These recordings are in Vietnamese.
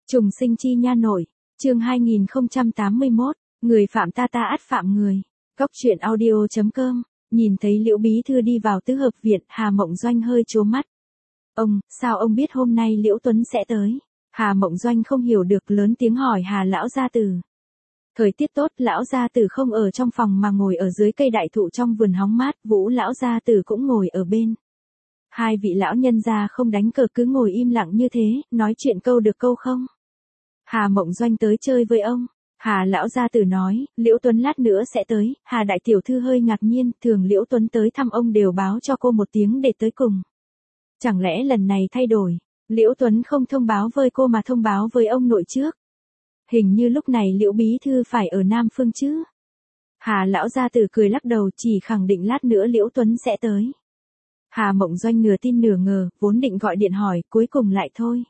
Trùng sinh chi nha nội, chương 2081, người phạm ta ta ắt phạm người. Góc truyện audio.com, nhìn thấy Liễu Bí Thư đi vào tứ hợp viện, Hà Mộng Doanh hơi trố mắt. Sao ông biết hôm nay Liễu Tuấn sẽ tới? Hà Mộng Doanh không hiểu được, lớn tiếng hỏi Hà lão gia tử. Thời tiết tốt, lão gia tử không ở trong phòng mà ngồi ở dưới cây đại thụ trong vườn hóng mát, Vũ lão gia tử cũng ngồi ở bên. Hai vị lão nhân gia không đánh cờ cứ ngồi im lặng như thế, nói chuyện câu được câu không? Hà Mộng Doanh tới chơi với ông. Hà lão gia tử nói, Liễu Tuấn lát nữa sẽ tới. Hà đại tiểu thư hơi ngạc nhiên, thường Liễu Tuấn tới thăm ông đều báo cho cô một tiếng để tới cùng. Chẳng lẽ lần này thay đổi, Liễu Tuấn không thông báo với cô mà thông báo với ông nội trước? Hình như lúc này Liễu Bí Thư phải ở Nam Phương chứ? Hà lão gia tử cười lắc đầu, chỉ khẳng định lát nữa Liễu Tuấn sẽ tới. Hà Mộng Doanh nửa tin nửa ngờ, vốn định gọi điện hỏi, cuối cùng lại thôi.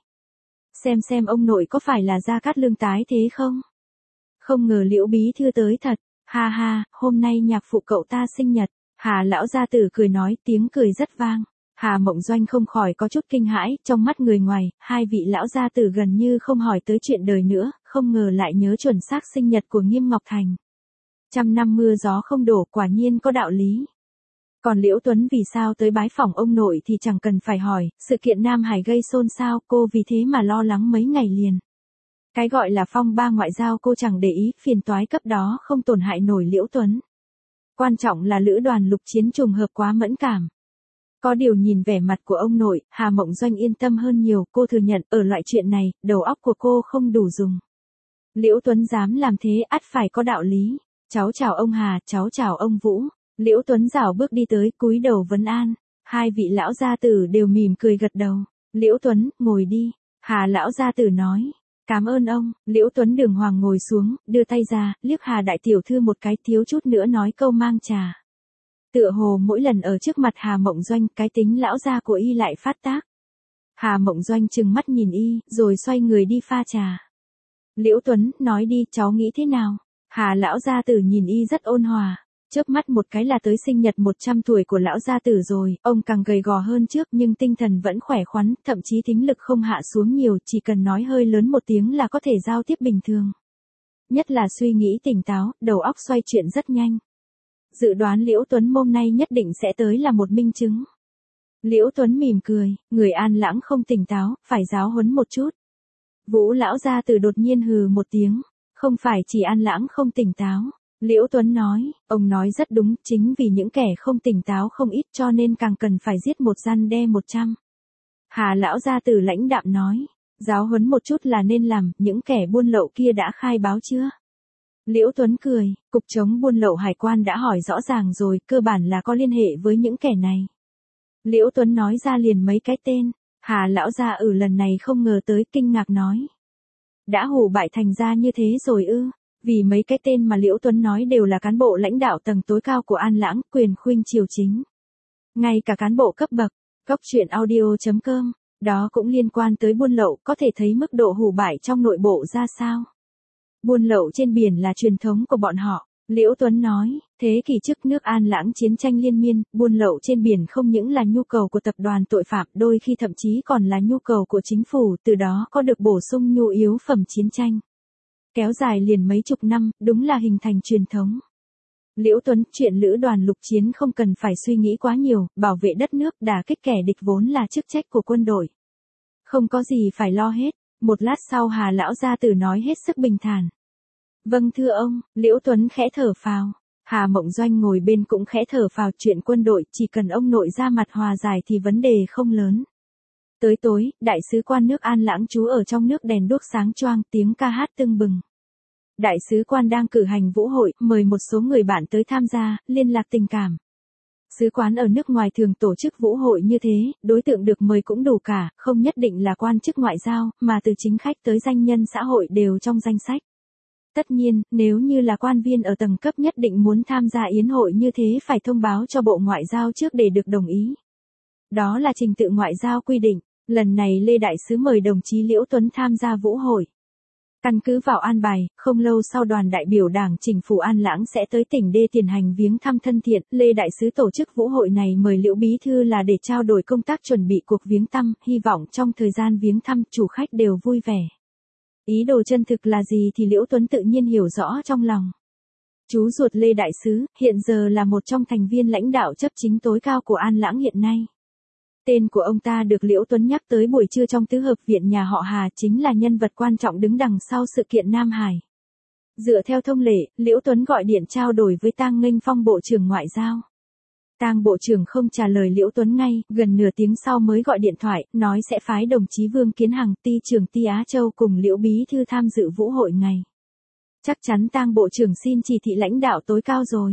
Xem ông nội có phải là Gia Cát Lương tái thế không? Không ngờ Liễu Bí Thư tới thật. Ha ha, hôm nay nhạc phụ cậu ta sinh nhật. Hà lão gia tử cười nói, tiếng cười rất vang. Hà Mộng Doanh không khỏi có chút kinh hãi, trong mắt người ngoài, hai vị lão gia tử gần như không hỏi tới chuyện đời nữa, không ngờ lại nhớ chuẩn xác sinh nhật của Nghiêm Ngọc Thành. 100 năm mưa gió không đổ, quả nhiên có đạo lý. Còn Liễu Tuấn vì sao tới bái phỏng ông nội thì chẳng cần phải hỏi, sự kiện Nam Hải gây xôn xao, cô vì thế mà lo lắng mấy ngày liền. Cái gọi là phong ba ngoại giao cô chẳng để ý, phiền toái cấp đó không tổn hại nổi Liễu Tuấn. Quan trọng là lữ đoàn lục chiến trùng hợp quá mẫn cảm. Có điều nhìn vẻ mặt của ông nội, Hà Mộng Doanh yên tâm hơn nhiều, cô thừa nhận, ở loại chuyện này, đầu óc của cô không đủ dùng. Liễu Tuấn dám làm thế ắt phải có đạo lý. Cháu chào ông Hà, cháu chào ông Vũ. Liễu Tuấn rảo bước đi tới, cúi đầu vấn an. Hai vị lão gia tử đều mỉm cười gật đầu. Liễu Tuấn, ngồi đi. Hà lão gia tử nói. Cảm ơn ông. Liễu Tuấn đường hoàng ngồi xuống, đưa tay ra, liếc Hà đại tiểu thư một cái, thiếu chút nữa nói câu mang trà. Tựa hồ mỗi lần ở trước mặt Hà Mộng Doanh, cái tính lão gia của y lại phát tác. Hà Mộng Doanh trừng mắt nhìn y, rồi xoay người đi pha trà. Liễu Tuấn, nói đi, cháu nghĩ thế nào? Hà lão gia tử nhìn y rất ôn hòa. Chớp mắt một cái là tới sinh nhật 100 tuổi của lão gia tử rồi, ông càng gầy gò hơn trước nhưng tinh thần vẫn khỏe khoắn, thậm chí thính lực không hạ xuống nhiều, chỉ cần nói hơi lớn một tiếng là có thể giao tiếp bình thường. Nhất là suy nghĩ tỉnh táo, đầu óc xoay chuyển rất nhanh. Dự đoán Liễu Tuấn hôm nay nhất định sẽ tới là một minh chứng. Liễu Tuấn mỉm cười, người An Lãng không tỉnh táo, phải giáo huấn một chút. Vũ lão gia tử đột nhiên hừ một tiếng, không phải chỉ An Lãng không tỉnh táo. Liễu Tuấn nói, ông nói rất đúng, chính vì những kẻ không tỉnh táo không ít cho nên càng cần phải giết một răn đe 100. Hà lão gia tử lãnh đạm nói, giáo huấn một chút là nên làm, những kẻ buôn lậu kia đã khai báo chưa? Liễu Tuấn cười, cục chống buôn lậu hải quan đã hỏi rõ ràng rồi, cơ bản là có liên hệ với những kẻ này. Liễu Tuấn nói ra liền mấy cái tên, Hà lão gia lần này không ngờ tới, kinh ngạc nói. Đã hù bại thành ra như thế rồi ư? Vì mấy cái tên mà Liễu Tuấn nói đều là cán bộ lãnh đạo tầng tối cao của An Lãng, quyền khuynh triều chính. Ngay cả cán bộ cấp bậc. Góc truyện audio.com, đó cũng liên quan tới buôn lậu, có thể thấy mức độ hù bại trong nội bộ ra sao. Buôn lậu trên biển là truyền thống của bọn họ. Liễu Tuấn nói, thế kỷ trước nước An Lãng chiến tranh liên miên, buôn lậu trên biển không những là nhu cầu của tập đoàn tội phạm, đôi khi thậm chí còn là nhu cầu của chính phủ, từ đó có được bổ sung nhu yếu phẩm chiến tranh. Kéo dài liền mấy chục năm, đúng là hình thành truyền thống. Liễu Tuấn, chuyện lữ đoàn lục chiến không cần phải suy nghĩ quá nhiều, bảo vệ đất nước, đả kích kẻ địch vốn là chức trách của quân đội. Không có gì phải lo hết. Một lát sau Hà lão gia tử nói hết sức bình thản. Vâng thưa ông. Liễu Tuấn khẽ thở phào. Hà Mộng Doanh ngồi bên cũng khẽ thở phào, chuyện quân đội, chỉ cần ông nội ra mặt hòa giải thì vấn đề không lớn. Tới tối, đại sứ quan nước An Lãng trú ở trong nước, đèn đuốc sáng choang, tiếng ca hát tưng bừng. Đại sứ quan đang cử hành vũ hội, mời một số người bạn tới tham gia, liên lạc tình cảm. Sứ quán ở nước ngoài thường tổ chức vũ hội như thế, đối tượng được mời cũng đủ cả, không nhất định là quan chức ngoại giao, mà từ chính khách tới danh nhân xã hội đều trong danh sách. Tất nhiên, nếu như là quan viên ở tầng cấp nhất định muốn tham gia yến hội như thế phải thông báo cho Bộ Ngoại giao trước để được đồng ý. Đó là trình tự ngoại giao quy định. Lần này Lê Đại Sứ mời đồng chí Liễu Tuấn tham gia vũ hội. Căn cứ vào an bài, không lâu sau đoàn đại biểu Đảng Chính phủ An Lãng sẽ tới tỉnh Đê tiến hành viếng thăm thân thiện. Lê Đại Sứ tổ chức vũ hội này mời Liễu Bí Thư là để trao đổi công tác chuẩn bị cuộc viếng thăm, hy vọng trong thời gian viếng thăm chủ khách đều vui vẻ. Ý đồ chân thực là gì thì Liễu Tuấn tự nhiên hiểu rõ trong lòng. Chú ruột Lê Đại Sứ, hiện giờ là một trong thành viên lãnh đạo chấp chính tối cao của An Lãng hiện nay. Tên của ông ta được Liễu Tuấn nhắc tới buổi trưa trong tứ hợp viện nhà họ Hà, chính là nhân vật quan trọng đứng đằng sau sự kiện Nam Hải. Dựa theo thông lệ, Liễu Tuấn gọi điện trao đổi với Tang Nghênh Phong Bộ trưởng Ngoại giao. Tang Bộ trưởng không trả lời Liễu Tuấn ngay, gần nửa tiếng sau mới gọi điện thoại, nói sẽ phái đồng chí Vương Kiến Hằng, ty trưởng ty Á Châu cùng Liễu Bí Thư tham dự vũ hội ngày. Chắc chắn Tang Bộ trưởng xin chỉ thị lãnh đạo tối cao rồi.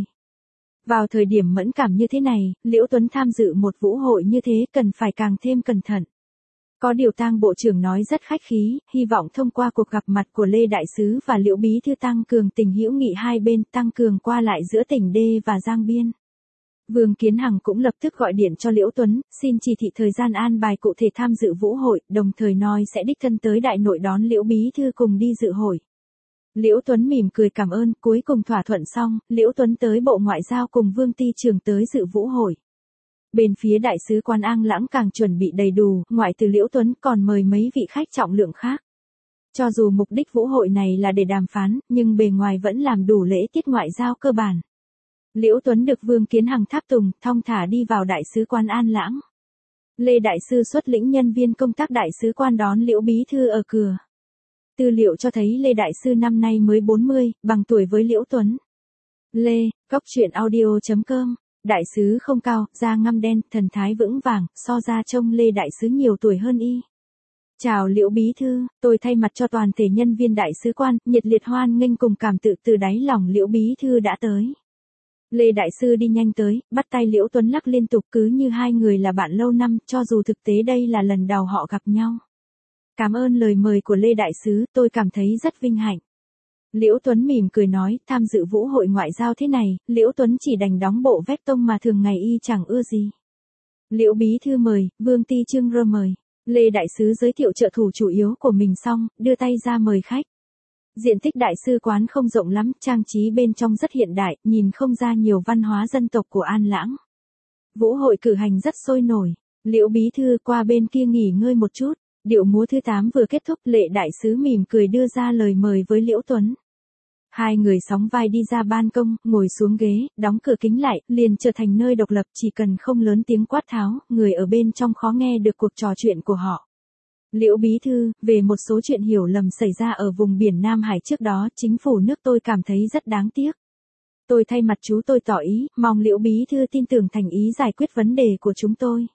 Vào thời điểm mẫn cảm như thế này, Liễu Tuấn tham dự một vũ hội như thế cần phải càng thêm cẩn thận. Có điều Tang Bộ trưởng nói rất khách khí, hy vọng thông qua cuộc gặp mặt của Lê Đại Sứ và Liễu Bí Thư tăng cường tình hữu nghị hai bên, tăng cường qua lại giữa tỉnh D và Giang Biên. Vương Kiến Hằng cũng lập tức gọi điện cho Liễu Tuấn, xin chỉ thị thời gian an bài cụ thể tham dự vũ hội, đồng thời nói sẽ đích thân tới Đại Nội đón Liễu Bí Thư cùng đi dự hội. Liễu Tuấn mỉm cười cảm ơn, cuối cùng thỏa thuận xong, Liễu Tuấn tới Bộ Ngoại giao cùng Vương Ty Trường tới dự vũ hội. Bên phía Đại sứ quán An Lãng càng chuẩn bị đầy đủ, ngoại trừ Liễu Tuấn còn mời mấy vị khách trọng lượng khác. Cho dù mục đích vũ hội này là để đàm phán, nhưng bề ngoài vẫn làm đủ lễ tiết ngoại giao cơ bản. Liễu Tuấn được Vương Kiến Hằng tháp tùng, thong thả đi vào Đại sứ quán An Lãng. Lê Đại Sư xuất lĩnh nhân viên công tác Đại sứ quan đón Liễu Bí Thư ở cửa. Tư liệu cho thấy Lê Đại Sư năm nay mới 40, bằng tuổi với Liễu Tuấn. Lê, góc truyện audio.com, Đại Sứ không cao, da ngăm đen, thần thái vững vàng, so ra trông Lê Đại Sứ nhiều tuổi hơn y. Chào Liễu Bí Thư, tôi thay mặt cho toàn thể nhân viên Đại sứ quan, nhiệt liệt hoan nghênh cùng cảm tự từ đáy lòng Liễu Bí Thư đã tới. Lê Đại Sư đi nhanh tới, bắt tay Liễu Tuấn lắc liên tục cứ như hai người là bạn lâu năm, cho dù thực tế đây là lần đầu họ gặp nhau. Cảm ơn lời mời của Lê Đại Sứ, tôi cảm thấy rất vinh hạnh. Liễu Tuấn mỉm cười nói, tham dự vũ hội ngoại giao thế này, Liễu Tuấn chỉ đành đóng bộ vest tông mà thường ngày y chẳng ưa gì. Liễu Bí Thư mời, Vương Ty Trương rơ mời. Lê Đại Sứ giới thiệu trợ thủ chủ yếu của mình xong, đưa tay ra mời khách. Diện tích đại sứ quán không rộng lắm, trang trí bên trong rất hiện đại, nhìn không ra nhiều văn hóa dân tộc của An Lãng. Vũ hội cử hành rất sôi nổi. Liễu Bí Thư qua bên kia nghỉ ngơi một chút. Điệu múa thứ 8 vừa kết thúc, Lê Đại Sứ mỉm cười đưa ra lời mời với Liễu Tuấn. Hai người sóng vai đi ra ban công, ngồi xuống ghế, đóng cửa kính lại, liền trở thành nơi độc lập, chỉ cần không lớn tiếng quát tháo, người ở bên trong khó nghe được cuộc trò chuyện của họ. Liễu Bí Thư, về một số chuyện hiểu lầm xảy ra ở vùng biển Nam Hải trước đó, chính phủ nước tôi cảm thấy rất đáng tiếc. Tôi thay mặt chú tôi tỏ ý, mong Liễu Bí Thư tin tưởng thành ý giải quyết vấn đề của chúng tôi.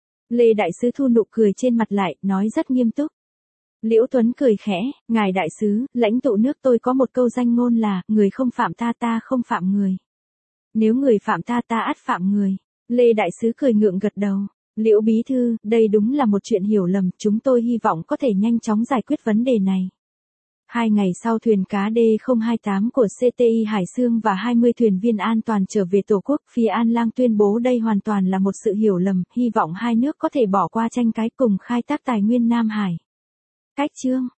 Lê Đại Sứ thu nụ cười trên mặt lại, nói rất nghiêm túc. Liễu Tuấn cười khẽ, ngài Đại Sứ, lãnh tụ nước tôi có một câu danh ngôn là, người không phạm ta ta không phạm người. Nếu người phạm ta ta ắt phạm người. Lê Đại Sứ cười ngượng gật đầu. Liễu Bí Thư, đây đúng là một chuyện hiểu lầm, chúng tôi hy vọng có thể nhanh chóng giải quyết vấn đề này. 2 ngày sau thuyền cá D028 của CTI Hải Dương và 20 thuyền viên an toàn trở về Tổ quốc, phía An Lang tuyên bố đây hoàn toàn là một sự hiểu lầm, hy vọng hai nước có thể bỏ qua tranh cãi cùng khai thác tài nguyên Nam Hải. Cách chương